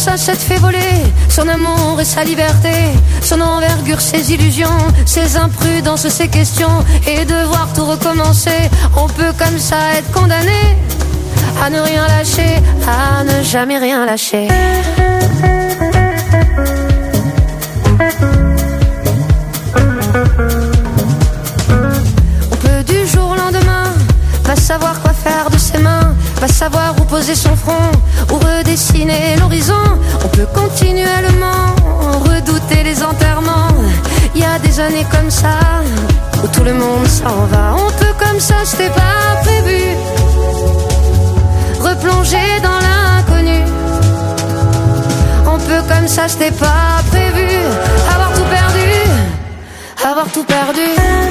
ça te fait voler son amour et sa liberté, son envergure, ses illusions, ses imprudences, ses questions, et devoir tout recommencer. On peut comme ça être condamné à ne rien lâcher, à ne jamais rien lâcher. On peut du jour au lendemain pas savoir quoi faire de ses mains, pas savoir où poser son front, ou redessiner l'horizon. On peut continuellement redouter les enterrements. Il y a des années comme ça où tout le monde s'en va. On peut comme ça, c'était pas prévu, replonger dans l'inconnu. On peut comme ça, c'était pas prévu, avoir tout perdu, avoir tout perdu.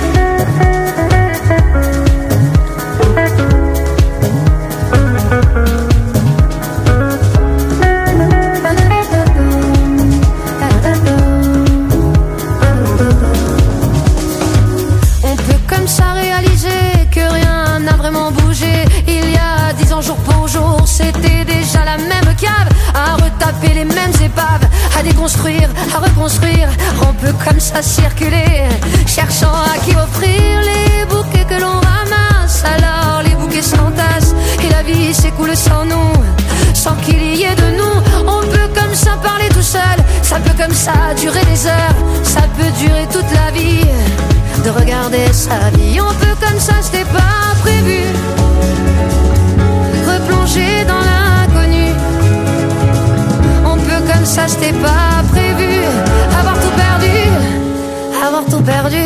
On peut comme ça réaliser que rien n'a vraiment bougé. Il y a 10 ans jour pour jour, c'était déjà la même cave, à retaper les mêmes épaves, à déconstruire, à reconstruire. On peut comme ça circuler, cherchant à qui offrir les bouquets que l'on ramasse. Alors les bouquets s'entassent et la vie s'écoule sans nous, sans qu'il y ait de nous. On peut comme ça parler tout seul, ça peut comme ça durer des heures, ça peut durer toute la vie, de regarder sa vie. On peut comme ça, c'était pas prévu, replonger dans l'inconnu. On peut comme ça, c'était pas prévu, avoir tout perdu, avoir tout perdu.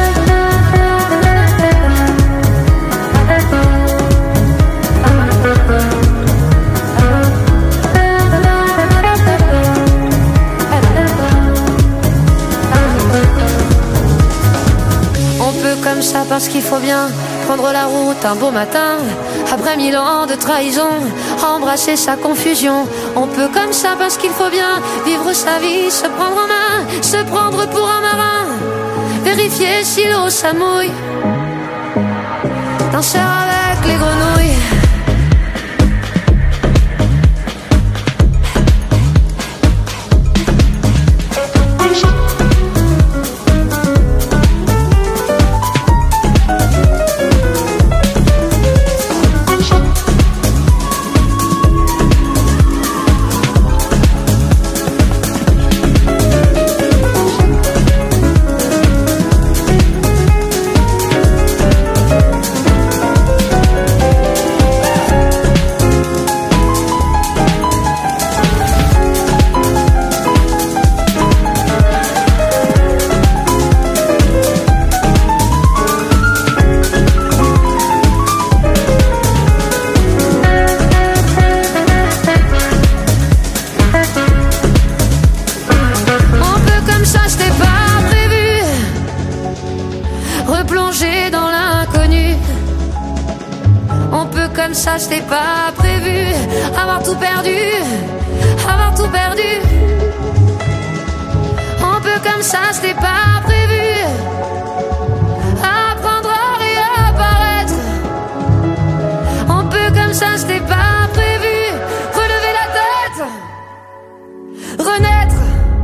Comme ça parce qu'il faut bien prendre la route un beau matin, après 1000 ans de trahison, embrasser sa confusion. On peut comme ça parce qu'il faut bien vivre sa vie, se prendre en main, se prendre pour un marin, vérifier si l'eau ça mouille, danser avec les grenouilles. Comme ça, c'était pas prévu, avoir tout perdu, avoir tout perdu. On peut comme ça, c'était pas prévu, apprendre à réapparaître. On peut comme ça, c'était pas prévu, relever la tête, renaître.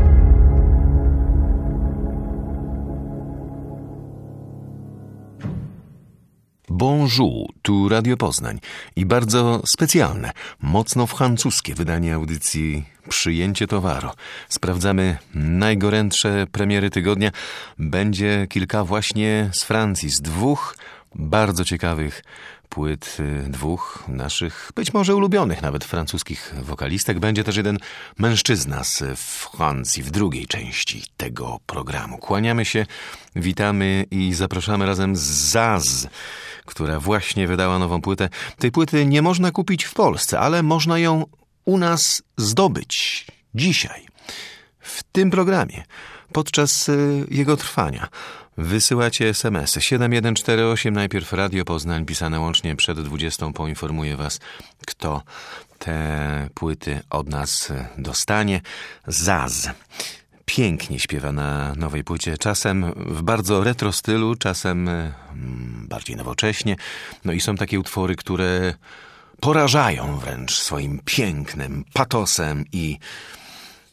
Bonjour, tu Radio Poznań i bardzo specjalne, mocno francuskie wydanie audycji Przyjęcie towaru. Sprawdzamy najgorętsze premiery tygodnia. Będzie kilka właśnie z Francji, z dwóch bardzo ciekawych płyt dwóch naszych, być może ulubionych nawet francuskich wokalistek. Będzie też jeden mężczyzna z Francji w drugiej części tego programu. Kłaniamy się, witamy i zapraszamy razem z Zaz, która właśnie wydała nową płytę. Tej płyty nie można kupić w Polsce, ale można ją u nas zdobyć dzisiaj, w tym programie, podczas jego trwania. Wysyłacie SMS-y 7148, najpierw Radio Poznań, pisane łącznie przed 20. Poinformuję was, kto te płyty od nas dostanie. Zaz pięknie śpiewa na nowej płycie, czasem w bardzo retro stylu, czasem bardziej nowocześnie. No i są takie utwory, które porażają wręcz swoim pięknem, patosem i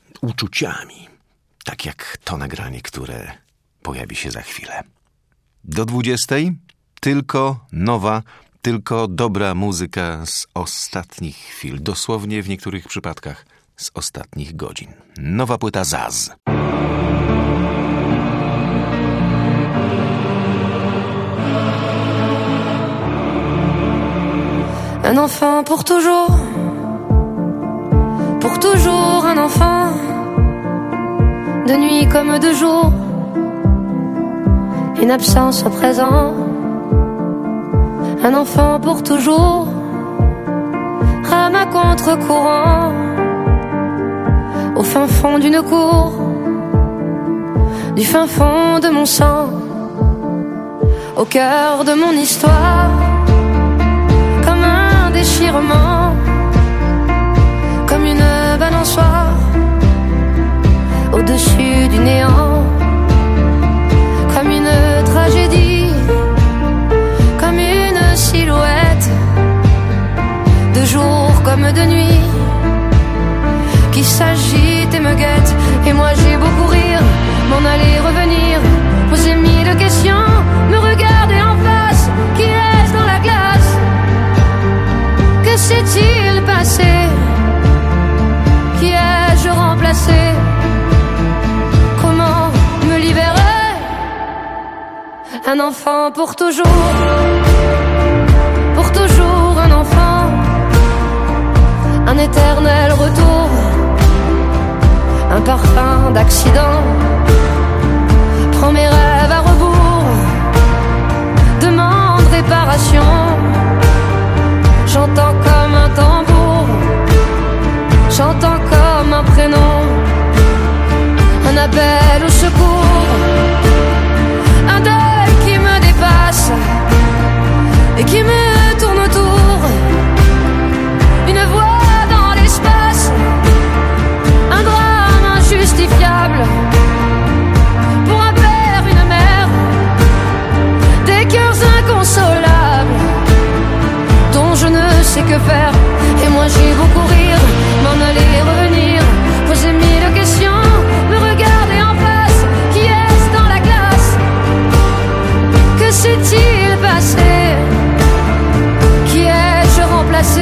uczuciami. Tak jak to nagranie, które pojawi się za chwilę. Do 20 tylko nowa, tylko dobra muzyka z ostatnich chwil. Dosłownie w niektórych przypadkach z ostatnich godzin. Nowa płyta Zaz. Un enfant pour toujours un enfant, de nuit comme de jour, une absence au présent. Un enfant pour toujours, rame à contre-courant, au fin fond d'une cour, du fin fond de mon sang, au cœur de mon histoire, comme un déchirement, comme une balançoire, au-dessus du néant, comme une tragédie, comme une silhouette, de jour comme de nuit, qui s'agite et me guette. Et moi j'ai beau courir, m'en aller revenir, poser mille questions, me regarder en face. Qui est-ce dans la glace? Que s'est-il passé? Qui ai-je remplacé? Comment me libérer? Un enfant pour toujours un enfant, un éternel retour, un parfum d'accident, prends mes rêves à rebours, demande réparation, j'entends comme un tambour, j'entends comme un prénom, un appel au secours, un deuil qui me dépasse et qui me tourne autour, une voix dans l'espace, un drame injustifiable, pour un père, une mère, des cœurs inconsolables, dont je ne sais que faire. Et moi j'ai beau courir, m'en aller revenir, poser mille questions, me regarder en face. Qui est-ce dans la glace? Que s'est-il passé? Qui ai-je remplacé?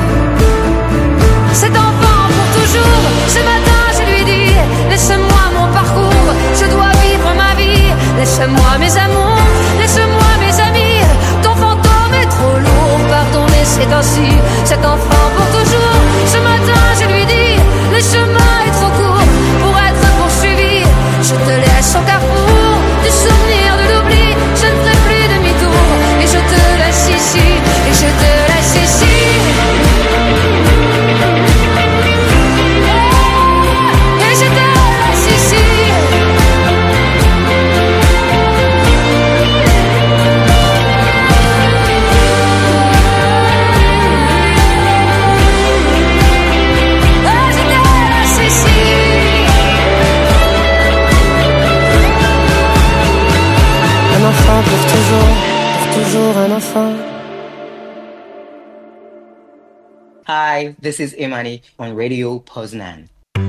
Cet enfant pour toujours. Ce matin je lui dis, laisse-moi mon parcours, je dois vivre ma vie. Laisse-moi mes amours, laisse-moi mes amis. Ton fantôme est trop lourd, pardonnez, c'est ainsi. Cet enfant pour toujours. Ce matin je lui dis, le chemin est trop court pour être poursuivi. Je te laisse au carrefour du souvenir, de l'oubli. Je ne ferai plus demi-tour et je te laisse ici, et je te laisse ici. Et je te laisse ici. Un enfant pour toujours un enfant. Hi, this is Imani on Radio Poznan.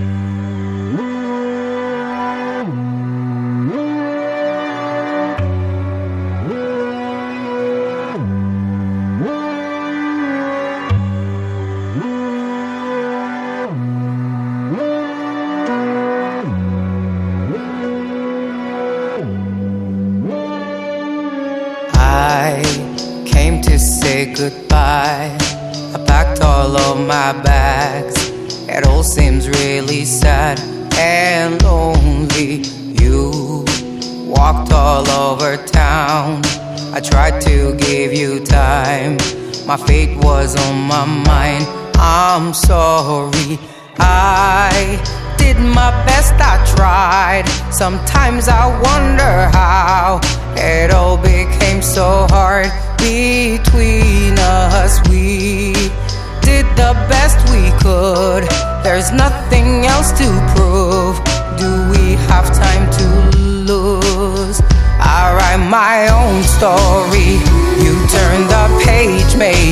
I came to say goodbye. I packed all of my bags. It all seems really sad and lonely. You walked all over town. I tried to give you time. My fate was on my mind. I'm sorry. I did my best, I tried. Sometimes I wonder how it all became so hard between us. We did the best we could. There's nothing else to prove. Do we have time to lose? I write my own story. You turn the page, maybe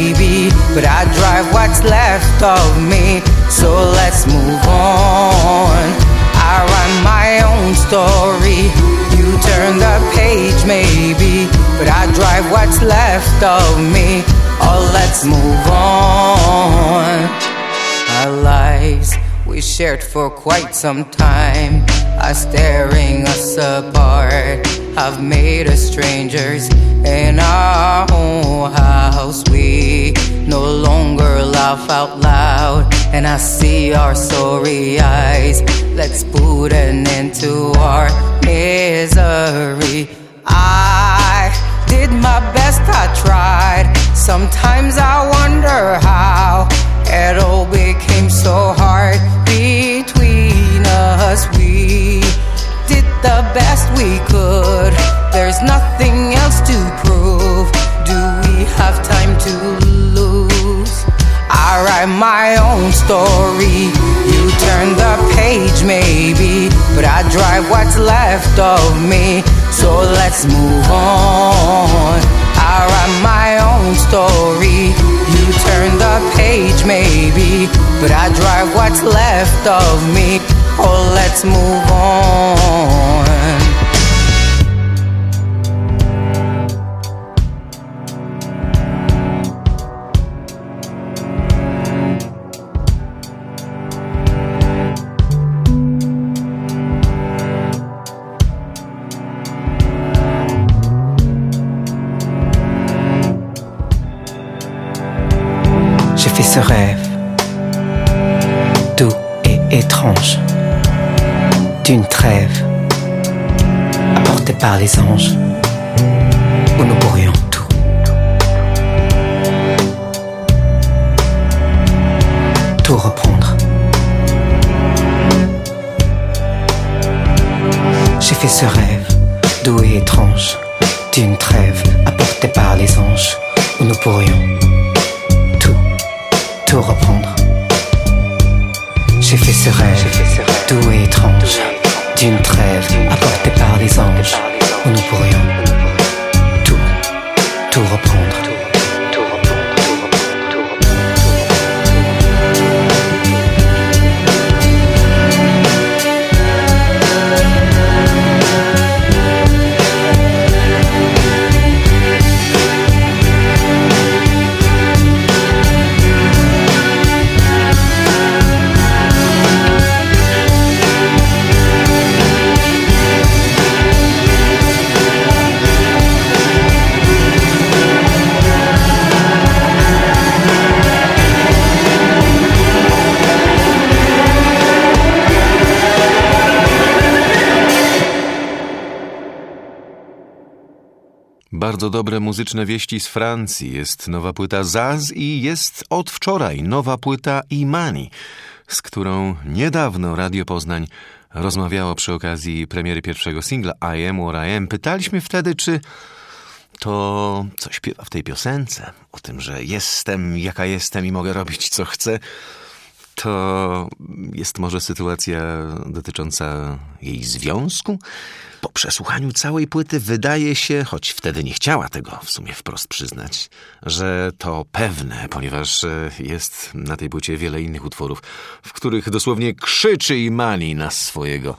maybe, but I drive what's left of me. So let's move on. I write my own story. You turn the page maybe, but I drive what's left of me. Oh, let's move on. Our lives we shared for quite some time are staring us apart, have made us strangers in our own house. We no longer laugh out loud, and I see our sorry eyes. Let's put an end to our misery. I did my best, I tried. Sometimes I wonder how it all became so hard between us. We did the best we could. There's nothing else to prove. Do we have time to lose? I write my own story. You turn the page maybe, but I drive what's left of me. So let's move on. I write my own story. You turn the page maybe, but I drive what's left of me. Oh, let's move on. J'ai fait ce rêve doux et étrange d'une trêve apportée par les anges où nous pourrions tout. Tout reprendre. J'ai fait ce rêve doux et étrange d'une trêve apportée par les anges où nous pourrions tout reprendre. J'ai fait ce rêve doux et étrange d'une trêve apportée par les anges où nous pourrions tout reprendre. Bardzo dobre muzyczne wieści z Francji. Jest nowa płyta Zaz i jest od wczoraj nowa płyta Imani, z którą niedawno Radio Poznań rozmawiało przy okazji premiery pierwszego singla I Am What I Am. Pytaliśmy wtedy, czy to, co śpiewa w tej piosence, o tym, że jestem jaka jestem i mogę robić co chcę, to jest może sytuacja dotycząca jej związku? Po przesłuchaniu całej płyty wydaje się, choć wtedy nie chciała tego w sumie wprost przyznać, że to pewne, ponieważ jest na tej płycie wiele innych utworów, w których dosłownie krzyczy Imani na swojego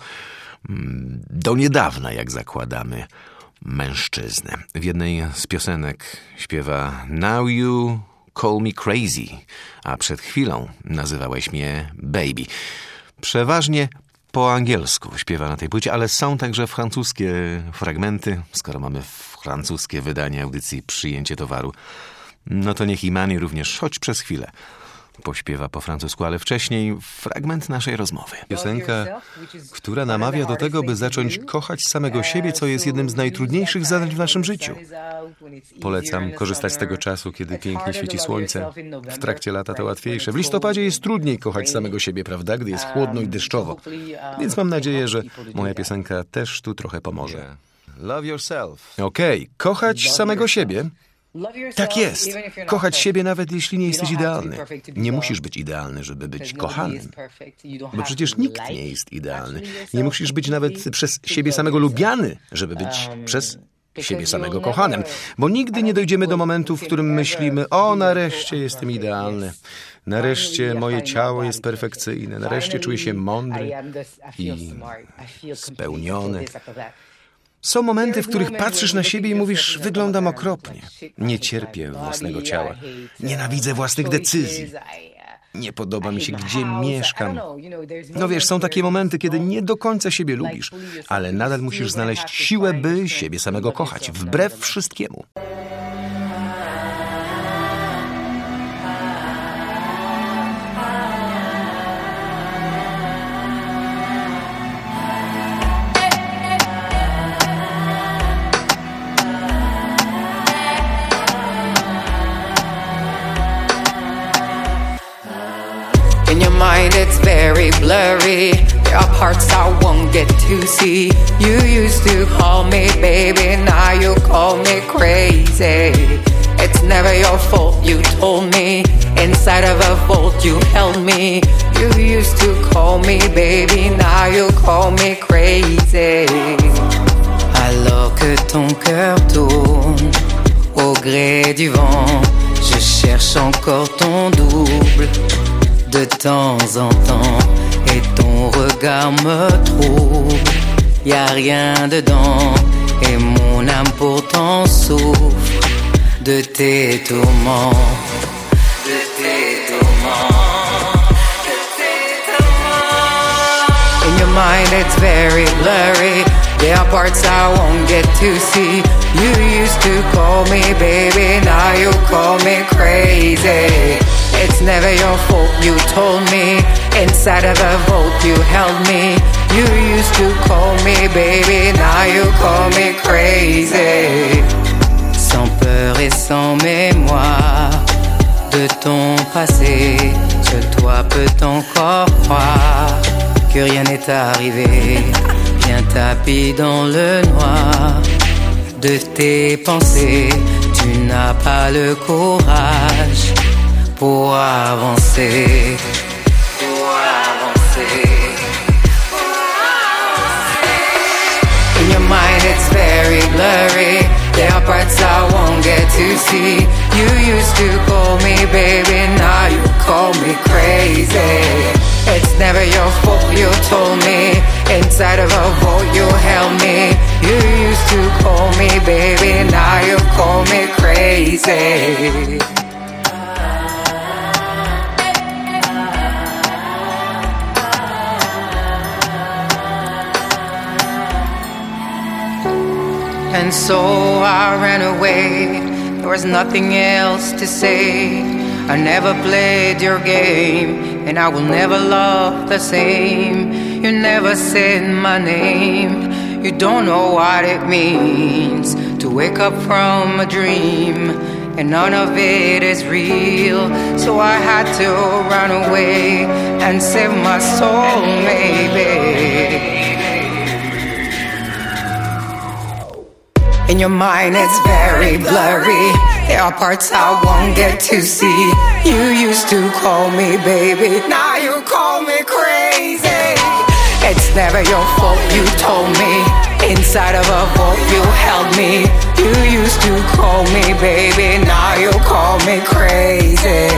do niedawna, jak zakładamy, mężczyznę. W jednej z piosenek śpiewa Now You Call Me Crazy, a przed chwilą nazywałeś mnie Baby. Przeważnie po angielsku śpiewa na tej płycie, ale są także francuskie fragmenty. Skoro mamy francuskie wydanie audycji Przyjęcie towaru, no to niech Imani również choć przez chwilę pośpiewa po francusku, ale wcześniej fragment naszej rozmowy. Piosenka, która namawia do tego, by zacząć kochać samego siebie, co jest jednym z najtrudniejszych zadań w naszym życiu. Polecam korzystać z tego czasu, kiedy pięknie świeci słońce. W trakcie lata to łatwiejsze. W listopadzie jest trudniej kochać samego siebie, prawda, gdy jest chłodno i deszczowo. Więc mam nadzieję, że moja piosenka też tu trochę pomoże. Love yourself. Okej, kochać samego siebie. Tak jest. Kochać siebie nawet jeśli nie jesteś idealny. Nie musisz być idealny, żeby być kochanym. Bo przecież nikt nie jest idealny. Nie musisz być nawet przez siebie samego lubiany, żeby być przez siebie samego kochanym, bo nigdy nie dojdziemy do momentu, w którym myślimy: o, nareszcie jestem idealny, nareszcie moje ciało jest perfekcyjne, nareszcie czuję się mądry i spełniony. Są momenty, w których patrzysz na siebie i mówisz: wyglądam okropnie, nie cierpię własnego ciała, nienawidzę własnych decyzji, nie podoba mi się, gdzie mieszkam. No wiesz, są takie momenty, kiedy nie do końca siebie lubisz, ale nadal musisz znaleźć siłę, by siebie samego kochać, wbrew wszystkiemu. Mind, it's very blurry. There are parts I won't get to see. You used to call me baby, now you call me crazy. It's never your fault, you told me. Inside of a vault you held me. You used to call me baby, now you call me crazy. Alors que ton cœur tourne au gré du vent, je cherche encore ton double de temps en temps, et ton regard me trouble. Y a rien dedans, et mon âme pourtant souffre de tes tourments, de tes tourments, de tes tourments. In your mind it's very blurry. There are parts I won't get to see. You used to call me baby, now you call me crazy. It's never your fault, you told me. Inside of a vault you held me. You used to call me baby, now you call me crazy. Sans peur et sans mémoire de ton passé, seul toi peut encore croire que rien n'est arrivé. Bien tapis dans le noir de tes pensées, tu n'as pas le courage pour avancer, pour avancer, pour avancer. In your mind it's very blurry. There are parts I won't get to see. You used to call me baby, now you call me crazy. It's never your fault, you told me. Inside of a vault you held me. You used to call me baby, now you call me crazy. And so I ran away, there was nothing else to say. I never played your game, and I will never love the same. You never said my name, you don't know what it means to wake up from a dream, and none of it is real. So I had to run away and save my soul, maybe. In your mind it's very blurry. There are parts I won't get to see. You used to call me baby, now you call me crazy. It's never your fault, you told me. Inside of a vault you held me. You used to call me baby, now you call me crazy.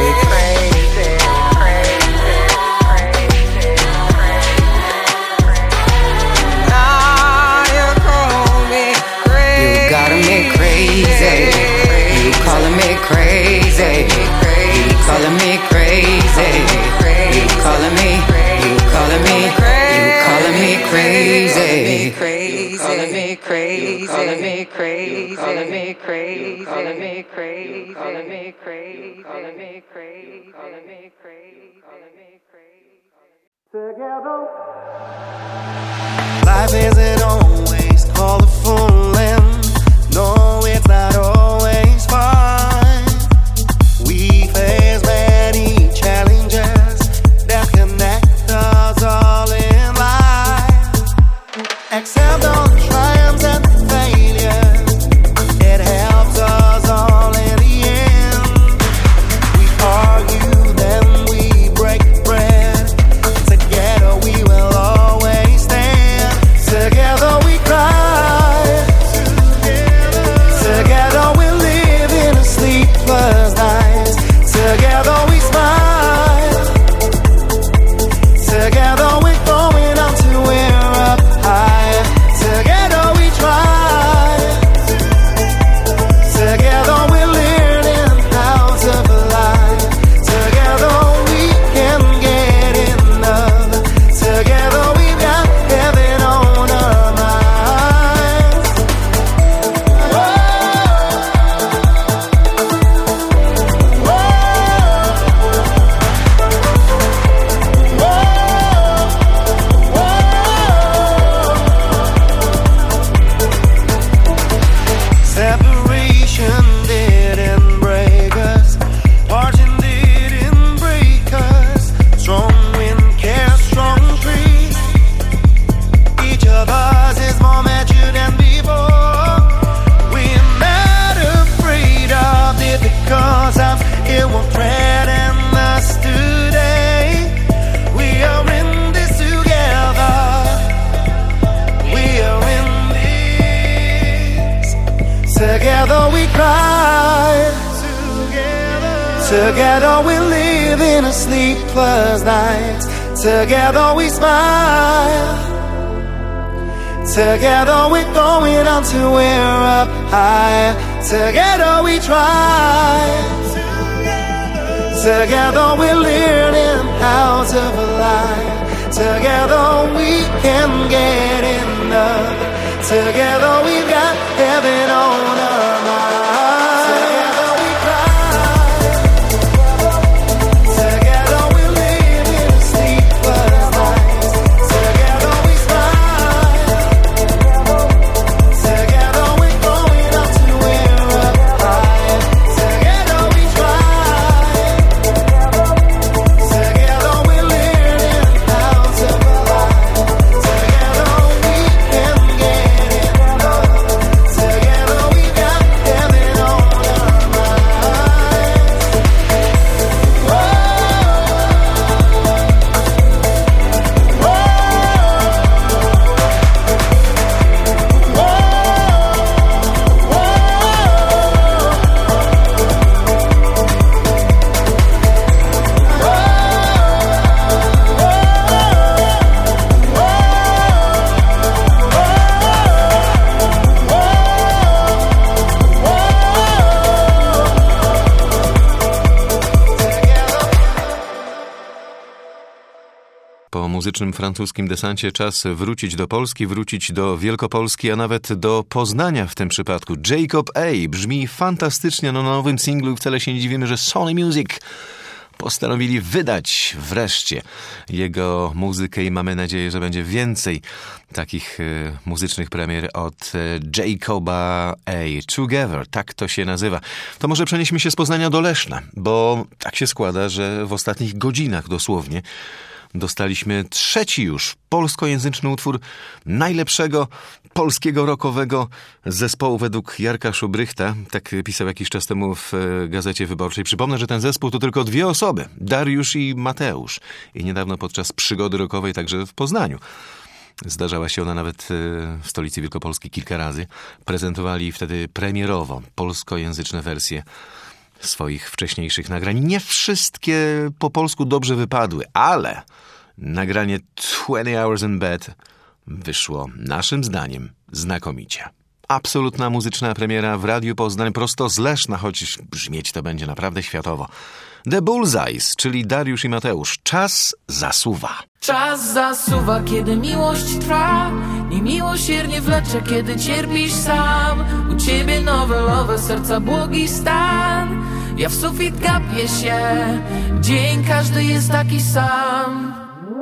You calling me crazy, you calling me crazy, you calling me, you calling me, you calling me crazy, you calling me crazy, calling me crazy, calling me crazy, calling me crazy, calling me crazy, calling me crazy, calling me crazy, calling me crazy. Together. Life isn't always colorful and no, it's not always fun. We face many challenges that connect us all in life. Accept all the triumphs and the failures, it helps us all in the end. We argue, then we break bread. Together we will always stand. Together Together we cry. Together we live in a sleepless night. Together we smile. Together we're going on till we're up high. Together we try. Together we're learning how to fly. Together we can get enough. Together we've got heaven on our minds. Together we cry. Together we live in a sleepless night. Together we smile. Together we're going up to we're up high. Together we try. Together we're learning how to fly. Together we can get enough. Together we got heaven on our minds. Whoa. Po muzycznym francuskim desancie czas wrócić do Polski, wrócić do Wielkopolski, a nawet do Poznania w tym przypadku. Jacob A. brzmi fantastycznie na nowym singlu i wcale się nie dziwimy, że Sony Music postanowili wydać wreszcie jego muzykę i mamy nadzieję, że będzie więcej takich muzycznych premier od Jacoba A. Together, tak to się nazywa. To może przenieśmy się z Poznania do Leszna, bo tak się składa, że w ostatnich godzinach dosłownie dostaliśmy trzeci już polskojęzyczny utwór najlepszego polskiego rockowego zespołu według Jarka Szubrychta. Tak pisał jakiś czas temu w Gazecie Wyborczej. Przypomnę, że ten zespół to tylko dwie osoby. Dariusz i Mateusz. I niedawno podczas przygody rockowej także w Poznaniu. Zdarzała się ona nawet w stolicy Wielkopolski kilka razy. Prezentowali wtedy premierowo polskojęzyczne wersje swoich wcześniejszych nagrań. Nie wszystkie po polsku dobrze wypadły, ale nagranie 20 Hours in Bed wyszło naszym zdaniem znakomicie. Absolutna muzyczna premiera w Radiu Poznań prosto z Leszna, choć brzmieć to będzie naprawdę światowo. The Bullseyes, czyli Dariusz i Mateusz. Czas zasuwa. Czas zasuwa, kiedy miłość trwa. Niemiłosiernie wlecze, kiedy cierpisz sam. U ciebie nowelowe serca błogi stan. Ja w sufit gapię się. Dzień każdy jest taki sam.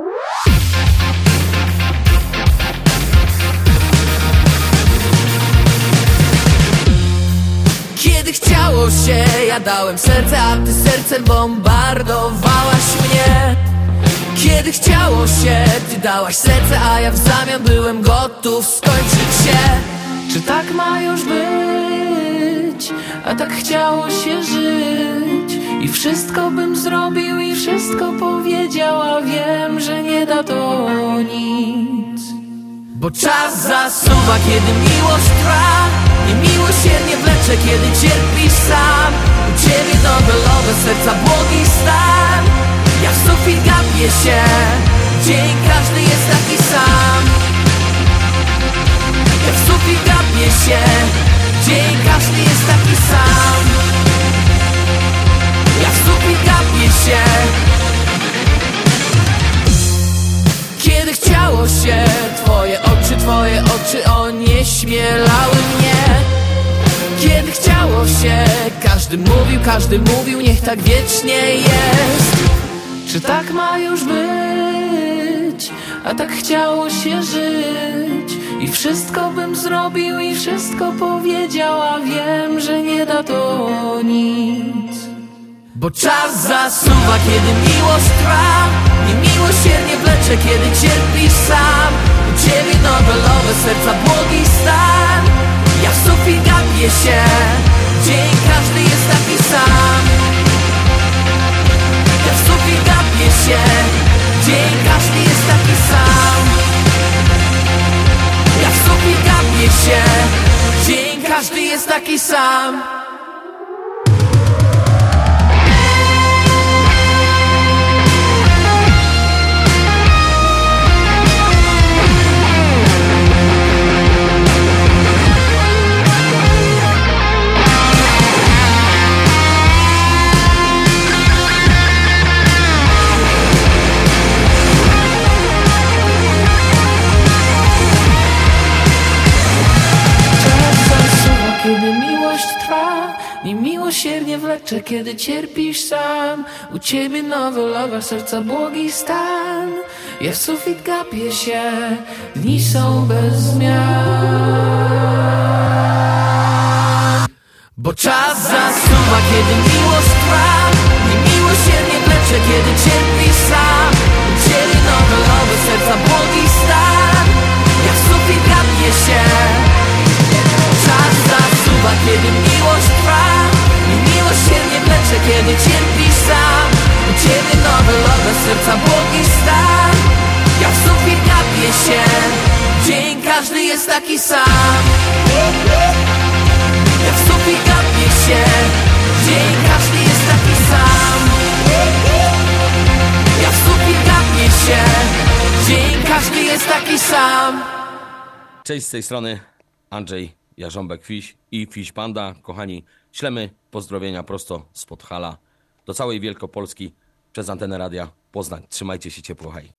Kiedy chciało się, ja dałem serce, a ty sercem bombardowałaś mnie. Kiedy chciało się, ty dałaś serce, a ja w zamian byłem gotów skończyć się. Czy tak ma już być? A tak chciało się żyć. I wszystko bym zrobił i wszystko powiedziała. Wiem, że nie da to nic. Bo czas zasuwa, kiedy miłość trwa. Niemiłosiernie wlecze, kiedy cierpisz sam. U ciebie nowelowe serca błogi stan. Ja w sufit gapię się. Dzień każdy jest taki sam. Ja w sufit gapię się. Dzień każdy jest taki sam. Ja w sufit gapię się. Kiedy chciało się, twoje oczy onieśmielały mnie. Kiedy chciało się, każdy mówił, niech tak wiecznie jest. Czy tak ma już być? A tak chciało się żyć. I wszystko bym zrobił i wszystko powiedziała. Wiem, że nie da to nic. Bo czas zasuwa, kiedy miłość trwa. Niemiłosiernie wlecze, kiedy cierpisz sam. U ciebie nowelowe serca błogi stan. Ja w sufit gapię się. Dzień każdy jest taki sam. Ja w sufit gapię się. Dzień każdy jest taki sam. Ja w sufit gapię się. Dzień każdy jest taki sam. Kiedy miłość trwa, niemiłosiernie wlecze, kiedy cierpisz sam. U ciebie nowy lover, serca błogi stan. Ja w sufit gapię się, dni są bez zmian. Bo czas zasuwa, kiedy miłość trwa, niemiłosiernie wlecze, kiedy cierpisz sam. U ciebie nowy lover, serca błogi stan. Ja w sufit gapię się. Czas zasuwa, kiedy miłość trwa, niemiłosiernie wlecze, kiedy cierpisz sam. U ciebie nowy lover, serca błogi stan. Ja w sufit gapię się, dzień każdy jest taki sam. Ja w sufit gapię się, dzień każdy jest taki sam. Ja w sufit gapię się, dzień każdy jest taki sam. Cześć, z tej strony Andrzej Jarząbek-Fiś i Fiś Panda. Kochani, ślemy pozdrowienia prosto z Podhala do całej Wielkopolski przez antenę Radia Poznań. Trzymajcie się ciepło, hej.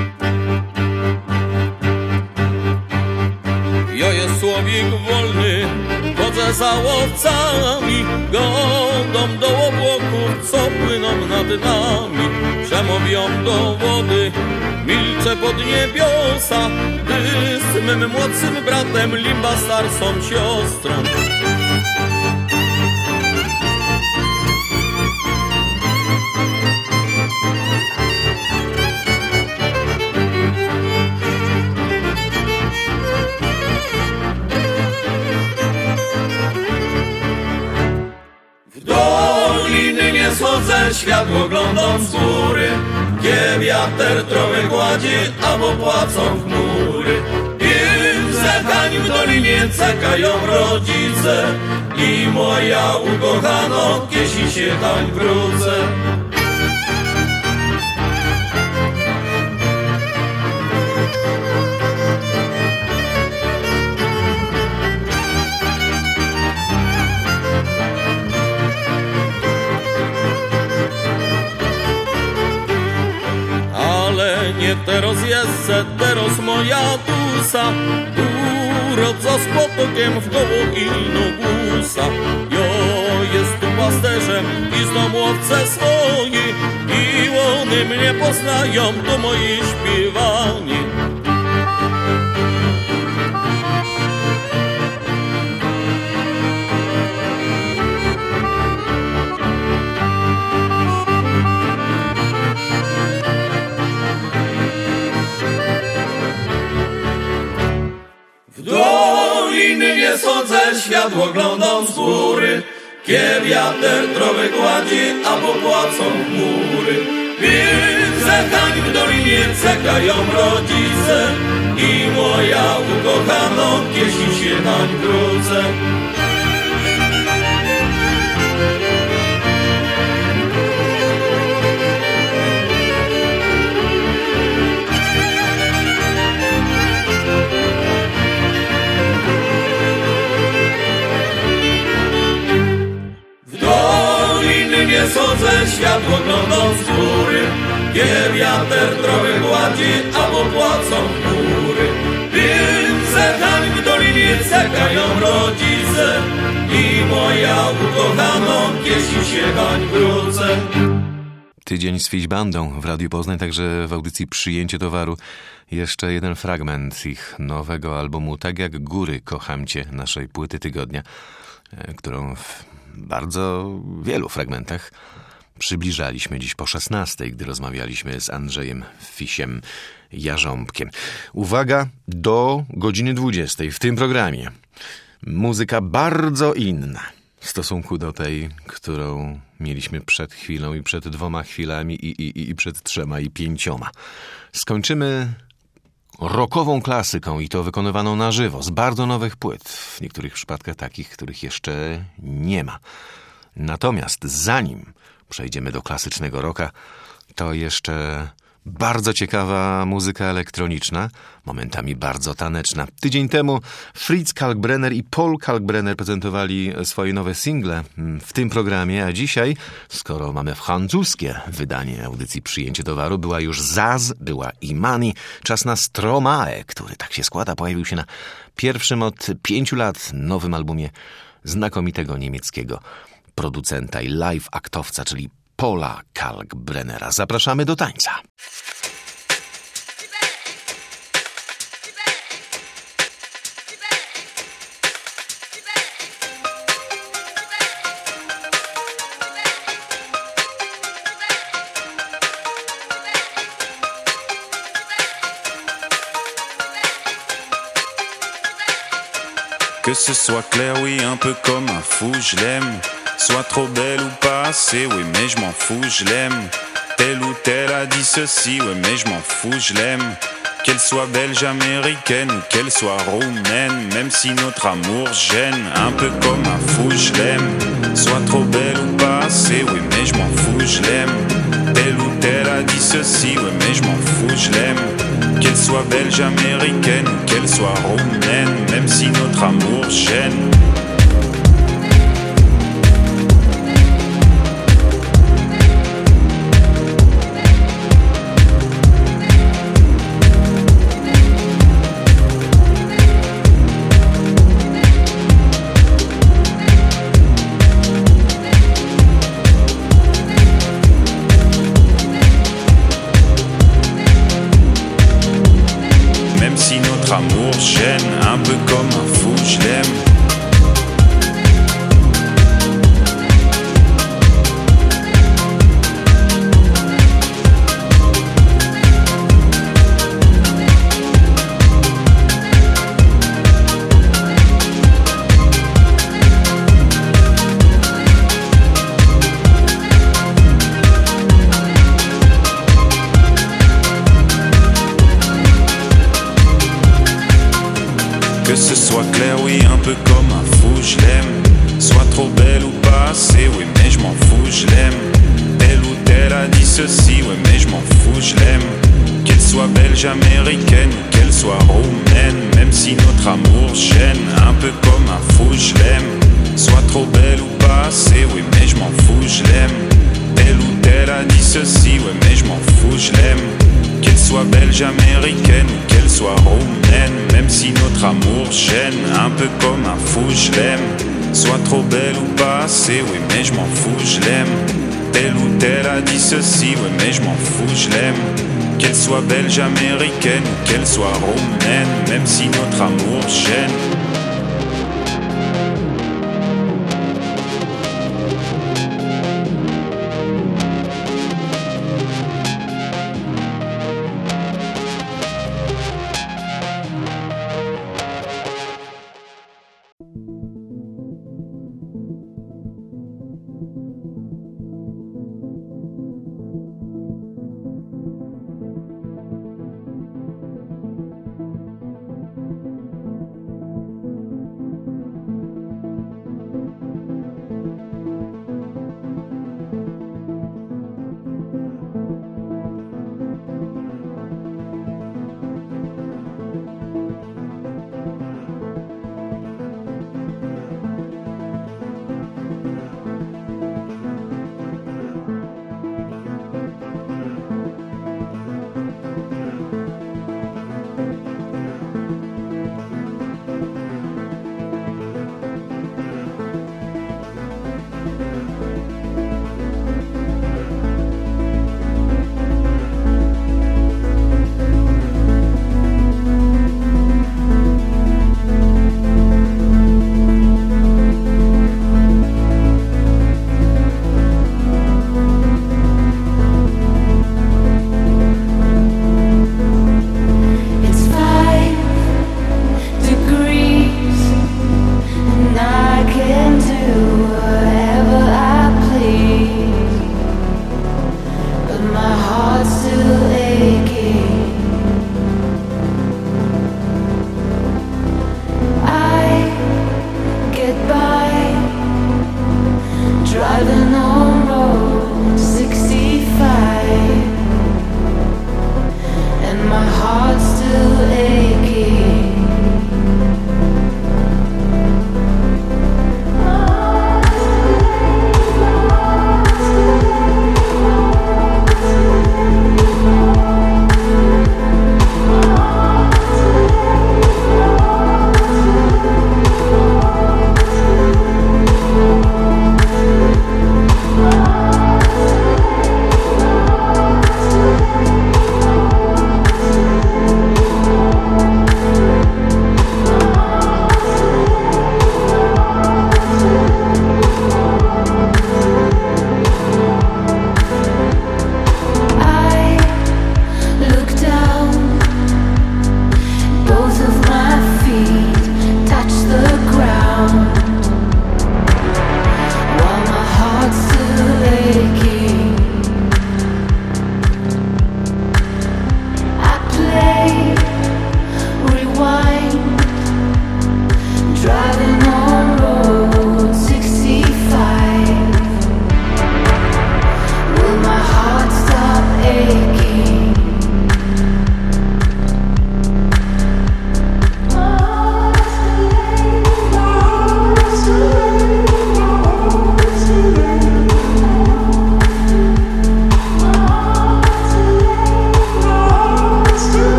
Ja jest człowiek wolny, chodzę za łowcami, godą do obłoków, co płyną nad nami. Przemówią do wody, milczę pod niebiosa, gdy z mym młodszym bratem Limba starszą siostrą. W doliny nie schodzę, światło oglądam z góry, gdzie wiater trochę gładzi, albo płacą chmury. I w zekań w dolinie czekają rodzice i moja ukochano, jeśli się tam wrócę. Nie teraz jest, teraz moja dusza urodza z potokiem w koło gusa. Jo jest tu pasterzem i znam łowce swoi i one mnie poznają, to moi śpiewani. Nie sądzę, światło oglądam z góry, kie wiater trochę gładzi, albo płacą chmury. Więc zekań w dolinie czekają rodzice i moja ukochano, jeśli się tam wrócę. Nie sądzę, światło oglądam z góry, gdzie wiater trochę gładzi, albo płacą chmury. Więc zekań w dolinie czekają rodzice i moja ukochano, jeśli się hań wrócę. Tydzień z Fiś Bandą w Radiu Poznań, także w audycji Przyjęcie towaru. Jeszcze jeden fragment ich nowego albumu Tak jak góry kocham cię, naszej płyty tygodnia, którą w bardzo wielu fragmentach przybliżaliśmy dziś po 16:00, gdy rozmawialiśmy z Andrzejem Fisiem Jarząbkiem. Uwaga, do godziny 20:00 w tym programie muzyka bardzo inna w stosunku do tej, którą mieliśmy przed chwilą i przed 2 chwilami i przed 3 i 5. Skończymy rockową klasyką i to wykonywaną na żywo, z bardzo nowych płyt, w niektórych przypadkach takich, których jeszcze nie ma. Natomiast zanim przejdziemy do klasycznego rocka, to jeszcze bardzo ciekawa muzyka elektroniczna, momentami bardzo taneczna. Tydzień temu Fritz Kalkbrenner i Paul Kalkbrenner prezentowali swoje nowe single w tym programie, a dzisiaj, skoro mamy francuskie wydanie audycji Przyjęcie towaru, była już Zaz, była Imani, czas na Stromae, który, tak się składa, pojawił się na pierwszym od 5 lat nowym albumie znakomitego niemieckiego producenta i live aktowca, czyli Paula Kalkbrennera. Zapraszamy do tańca. Que ce soit clair, oui, un peu comme un fou, je l'aime. Soit trop belle ou pas assez, oui, mais je m'en fous, je l'aime. Telle ou telle a dit ceci, oui, mais je m'en fous, je l'aime. Qu'elle soit belge, américaine ou qu'elle soit roumaine, même si notre amour gêne, un peu comme un fou, je l'aime. Soit trop belle ou pas assez, oui, mais je m'en fous, je l'aime. Telle ou telle a dit ceci, oui, mais je m'en fous, je l'aime. Qu'elle soit belge, américaine ou qu'elle soit roumaine, même si notre amour gêne. Amour gêne, un peu comme un fou, je l'aime. Que ce soit clair, oui, un peu comme un fou, je l'aime. Soit trop belle ou pas assez, oui, mais je m'en fous, je l'aime. Telle ou telle a dit ceci, oui, mais je m'en fous, je l'aime. Qu'elle soit belge, américaine ou qu'elle soit roumaine, même si notre amour gêne, un peu comme un fou, je l'aime. Soit trop belle ou pas assez, oui, mais je m'en fous, je l'aime. Telle ou telle a dit ceci, oui, mais je m'en fous, je l'aime. Qu'elle soit belge, américaine ou qu'elle soit roumaine, même si notre amour gêne, un peu comme un fou, je l'aime. Soit trop belle ou pas assez, oui, mais je m'en fous, je l'aime. Telle ou telle a dit ceci, oui, mais je m'en fous, je l'aime. Qu'elle soit belge, américaine ou qu'elle soit roumaine, même si notre amour gêne.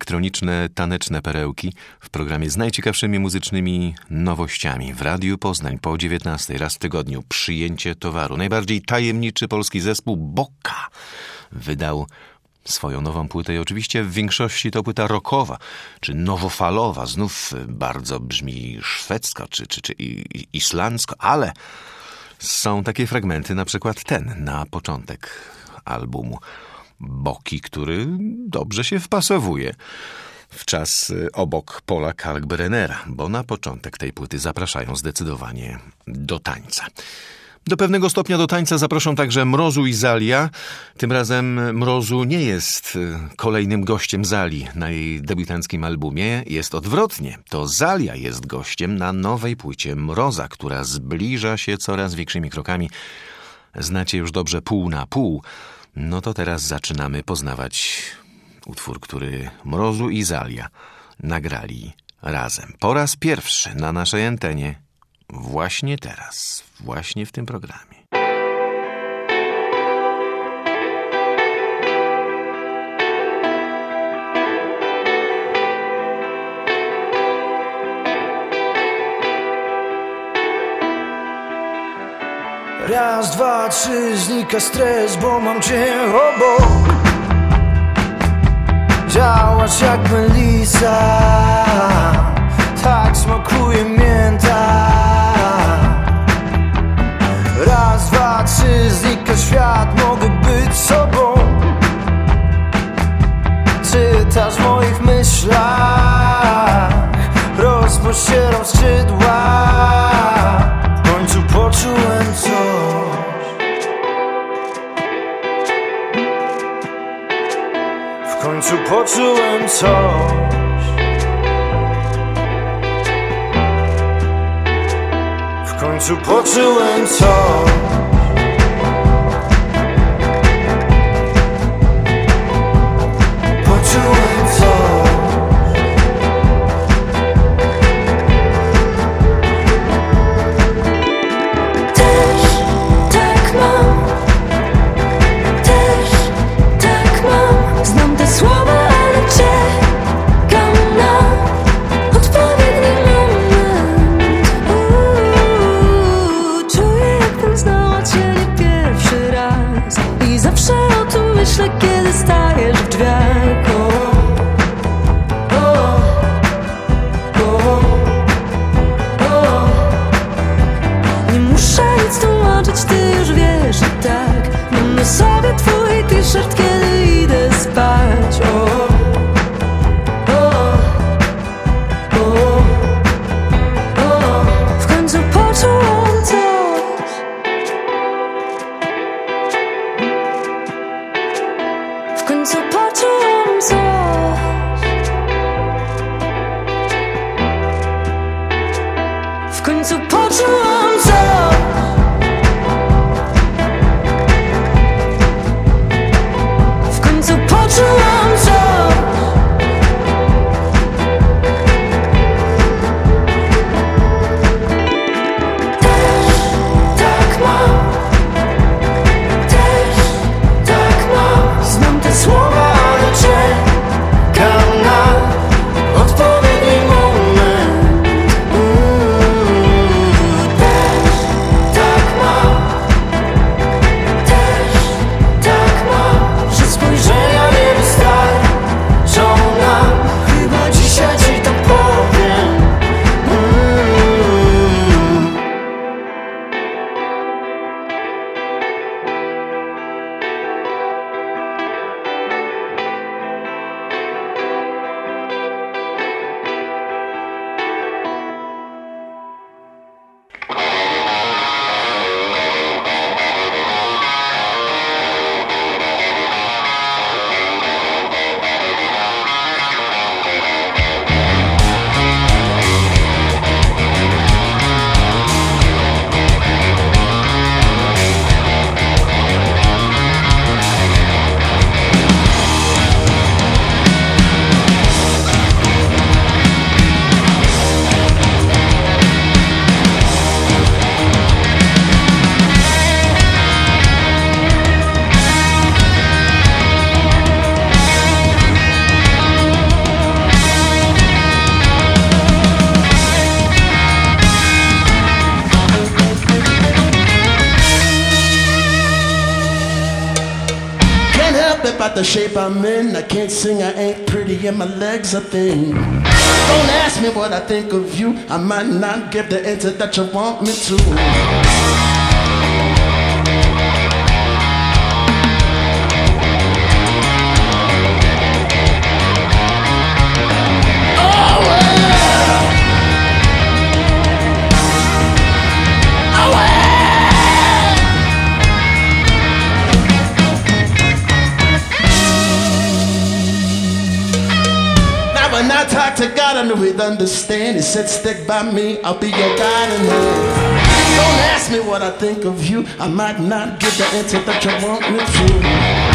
elektroniczne, taneczne perełki w programie z najciekawszymi muzycznymi nowościami. W Radiu Poznań po 19:00 raz w tygodniu Przyjęcie towaru. Najbardziej tajemniczy polski zespół Boka wydał swoją nową płytę i oczywiście w większości to płyta rockowa, czy nowofalowa. Znów bardzo brzmi szwedzko, czy islandzko, ale są takie fragmenty, na przykład ten na początek albumu Boki, który dobrze się wpasowuje w czas obok Paula Kalkbrenera, bo na początek tej płyty zapraszają zdecydowanie do tańca. Do pewnego stopnia do tańca zaproszą także Mrozu i Zalia. Tym razem Mrozu nie jest kolejnym gościem Zali na jej debiutanckim albumie. Jest odwrotnie. To Zalia jest gościem na nowej płycie Mroza, która zbliża się coraz większymi krokami. Znacie już dobrze Pół na pół. No to teraz zaczynamy poznawać utwór, który Mrozu i Zalia nagrali razem. Po raz pierwszy na naszej antenie. Właśnie teraz, właśnie w tym programie. Raz, dwa, trzy, znika stres, bo mam cię obok. Działasz jak melisa, tak smakuje mięta. Raz, dwa, trzy, znika świat, mogę być sobą. Czytasz w moich myślach, rozpościeram skrzydła. W końcu poczułem coś. W końcu poczułem coś. W końcu poczułem coś. Poczułem coś. Też tak mam. Też tak mam. Znam te słowa, ale czekam na odpowiedni moment. Czuję, jakbym znała cię nie pierwszy raz. I zawsze o tym myślę, kiedy stajesz w drzwiach. Nie muszę nic tłumaczyć, ty już wiesz, że tak. Mam na sobie twój t-shirt, kiedy idę spać. W końcu poczułam coś. W końcu poczułam coś. W końcu poczułam coś. nothing about the shape I'm in. I can't sing, I ain't pretty, and my legs are thin. Don't ask me what I think of you. I might not give the answer that you want me to. When I talk to God, I knew he'd understand. He said, stick by me, I'll be your guiding hand. Don't ask me what I think of you. I might not give the answer that you want me to.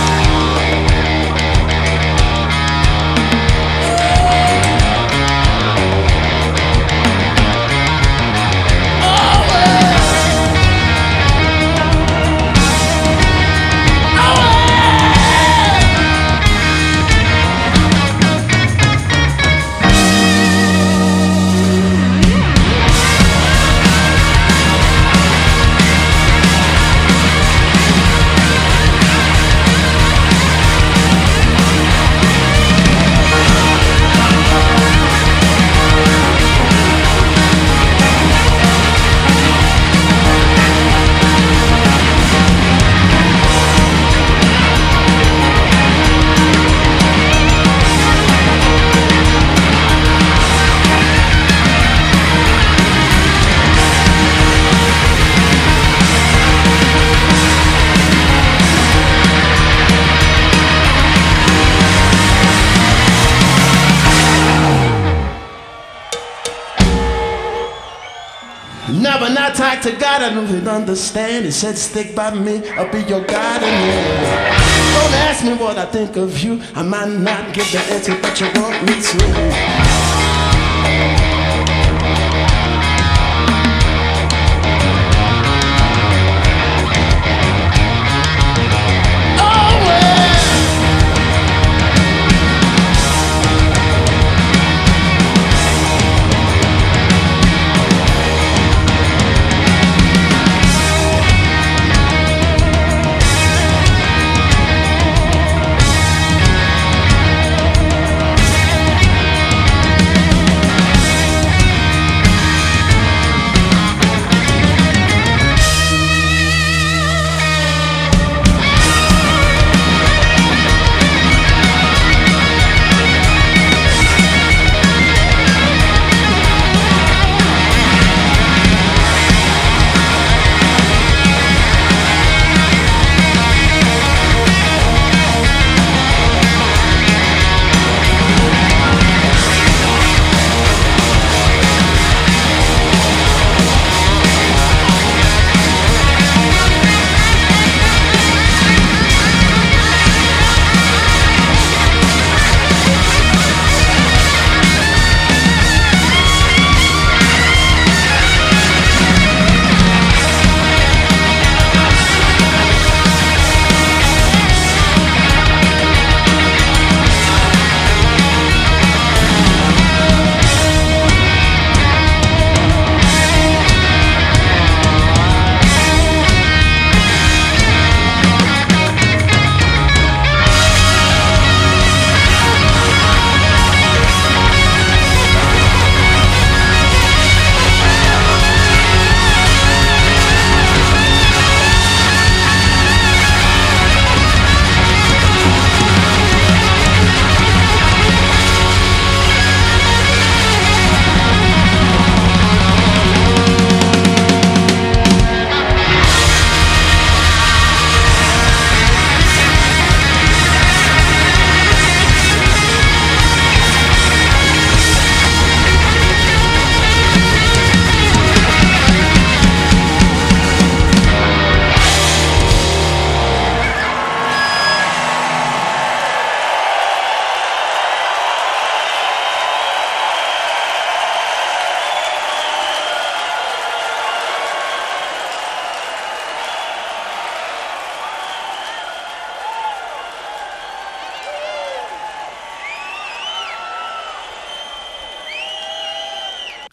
Now when I talk to God, I know he'd understand. He said, stick by me, I'll be your guiding hand. Don't ask me what I think of you. I might not give the answer that you want me to.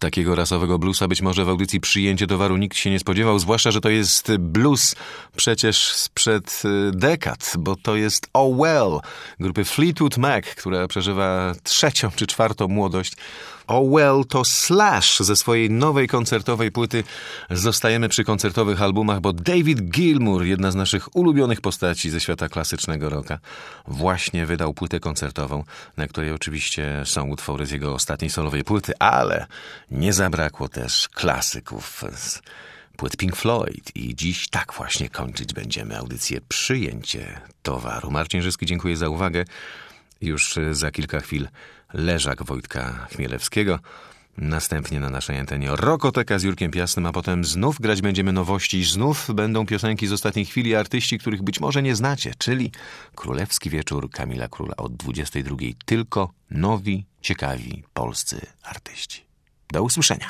Takiego rasowego bluesa być może w audycji Przyjęcie towaru nikt się nie spodziewał, zwłaszcza, że to jest blues przecież sprzed dekad, bo to jest Oh Well grupy Fleetwood Mac, która przeżywa 3. czy 4. młodość. Oh Well to Slash ze swojej nowej koncertowej płyty. Zostajemy przy koncertowych albumach, bo David Gilmour, jedna z naszych ulubionych postaci ze świata klasycznego rocka, właśnie wydał płytę koncertową, na której oczywiście są utwory z jego ostatniej solowej płyty, ale nie zabrakło też klasyków z płyt Pink Floyd i dziś tak właśnie kończyć będziemy audycję Przyjęcie towaru. Marcin Żyski, dziękuję za uwagę. Już za kilka chwil Leżak Wojtka Chmielewskiego. Następnie na naszej antenie Rokoteka z Jurkiem Piasnym, a potem znów grać będziemy nowości. Znów będą piosenki z ostatniej chwili, artyści, których być może nie znacie, czyli Królewski Wieczór Kamila Króla od 22:00. Tylko nowi, ciekawi polscy artyści. Do usłyszenia.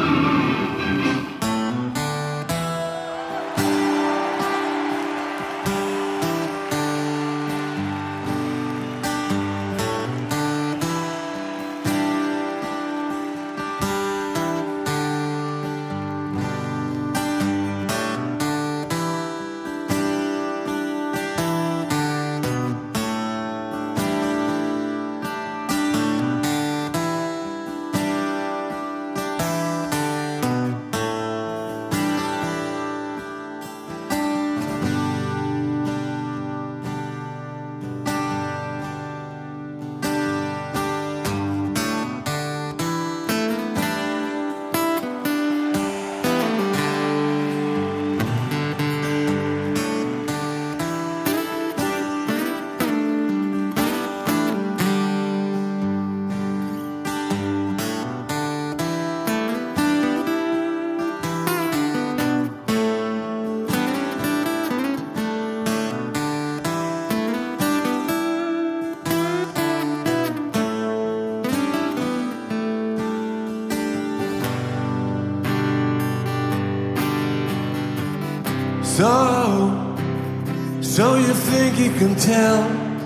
So you think you can tell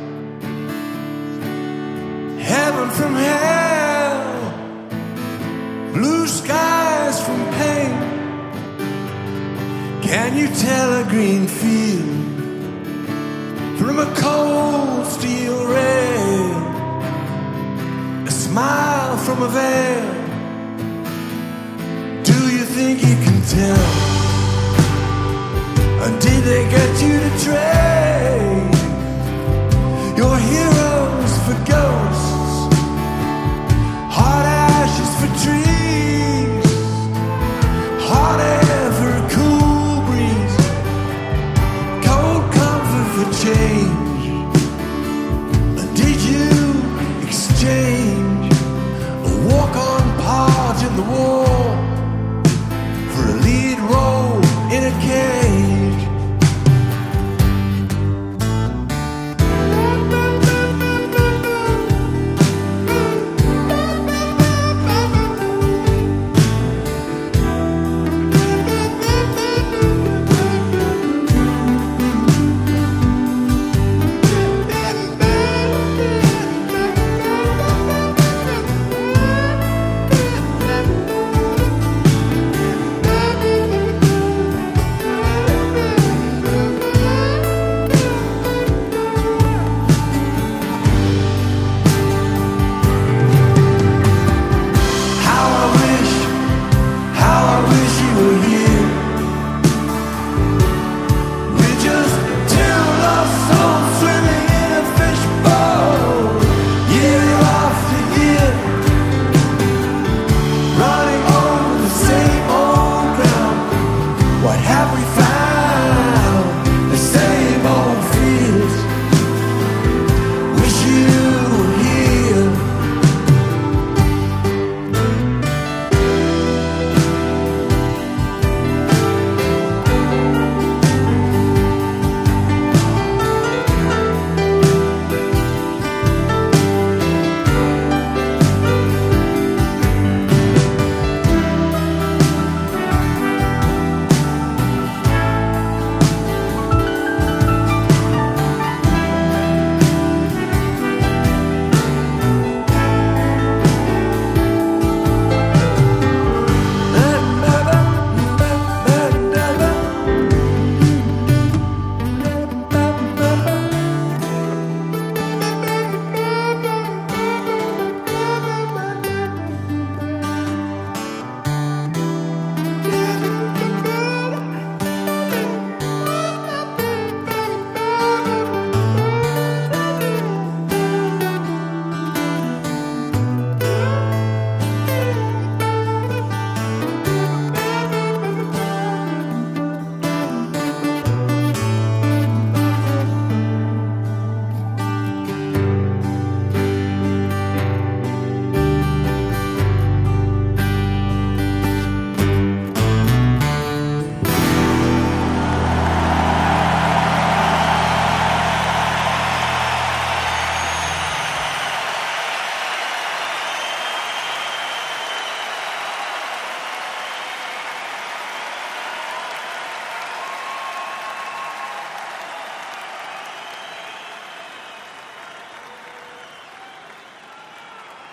heaven from hell, blue skies from pain? Can you tell a green field from a cold steel rail, a smile from a veil? Do you think you can tell